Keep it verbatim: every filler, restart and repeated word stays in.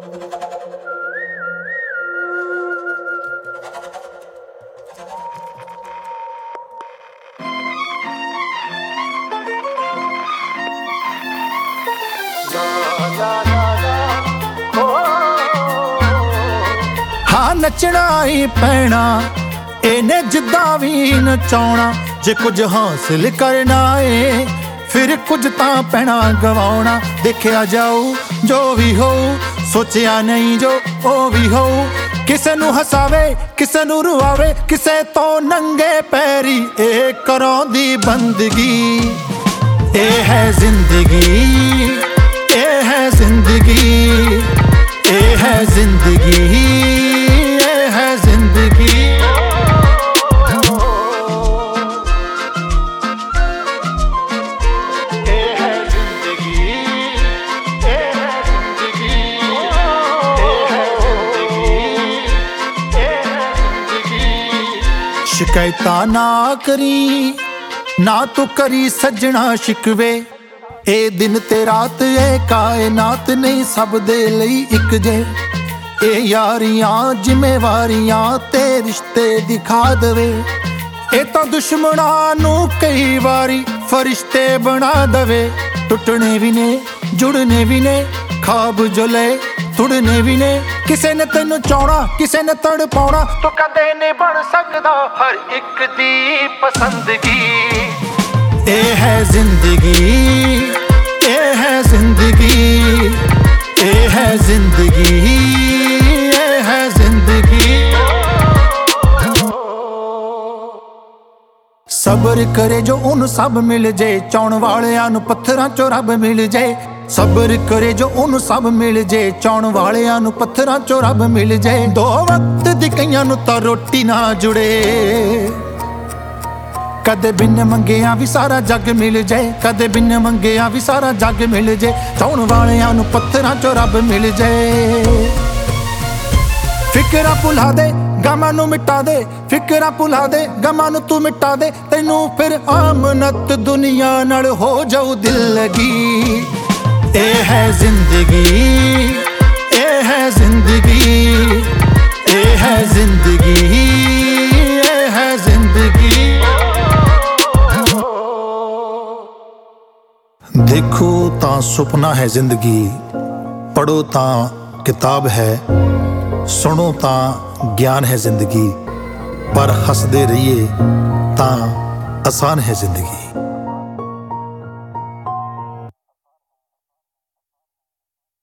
हाँ नचना ही पैना इने जिद्दां भी नचाउणा। जे कुछ हासिल करना है फिर कुछ तां पैना गवाउणा। देखिया जाऊ जो भी हो सोचिया नहीं जो ओ भी हो। किसे नू हसावे किसे नू रुआवे किसे तो नंगे पैरी ए करांदी बंदगी। ए है जिंदगी ए है जिंदगी ए है जिंदगी ए है जिंदगी। शिकायता ना करी ना तू करी सजना शिकवे। ए दिन ते रात ए कायनात नहीं सब दे लई इक जे। ए यारियां जिम्मेवारियां ते रिश्ते दिखा दवे। ए तां दुश्मनां नू कई वारी फरिश्ते बना दवे। टुटने भी ने जुड़ने भी ने ख्वाब जो ले तुड़ने भी ने। किसे ने तेनू चाहना किसे ने तड़ पाउणा। तू कदे नहीं बन सकदा हर एक दी पसंदगी। ए है जिंदगी ए है जिंदगी ए है जिंदगी ए है जिंदगी। सबर करे जो उन सब मिल जे। चाउण वालियां नू पत्थरां चों रब मिल जे। सबर करे जो उन सब मिल जे। चाउण वालियां नू पत्थरां चों रब मिल जे। दो वक्त दी कईयां नू तां रोटी ना जुड़े। कदे बिन मंगिया भी सारा जग मिल जाए। कदे बिन मंगिया भी सारा जग मिल जाए। चाउण वालियां नू पत्थरां चों रब मिल जाए। फिकरा भुला दे गमां नू मिटा दे। फिकरा भुला दे गमां नू तू मिटा दे। तैनू फिर आमनत दुनिया नाल हो जाऊ दिल लगी। ए है जिंदगी ए है जिंदगी ए है जिंदगी ए है जिंदगी। देखो तां सुपना है जिंदगी। पढ़ो तां किताब है। सुनो तां ज्ञान है जिंदगी। पर हंसदे रहिए तां आसान है जिंदगी।